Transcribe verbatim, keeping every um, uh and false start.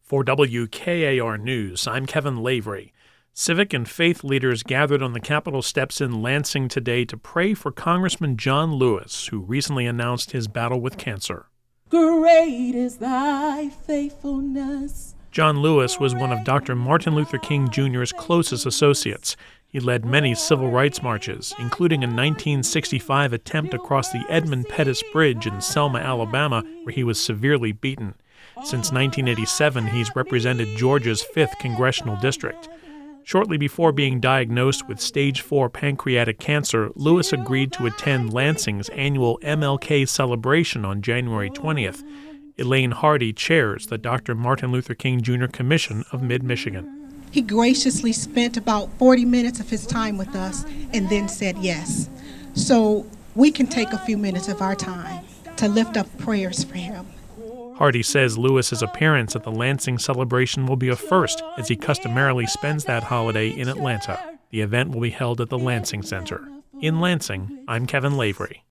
For W K A R News, I'm Kevin Lavery. Civic and faith leaders gathered on the Capitol steps in Lansing today to pray for Congressman John Lewis, who recently announced his battle with cancer. Great is thy faithfulness. John Lewis was one of Doctor Martin Luther King Junior's closest associates. He led many civil rights marches, including a nineteen sixty-five attempt across the Edmund Pettus Bridge in Selma, Alabama, where he was severely beaten. Since nineteen eighty-seven, he's represented Georgia's fifth Congressional District. Shortly before being diagnosed with stage four pancreatic cancer, Lewis agreed to attend Lansing's annual M L K celebration on January twentieth. Elaine Hardy chairs the Doctor Martin Luther King Junior Commission of Mid-Michigan. He graciously spent about forty minutes of his time with us and then said yes. So we can take a few minutes of our time to lift up prayers for him. Hardy says Lewis's appearance at the Lansing celebration will be a first, as he customarily spends that holiday in Atlanta. The event will be held at the Lansing Center. In Lansing, I'm Kevin Lavery.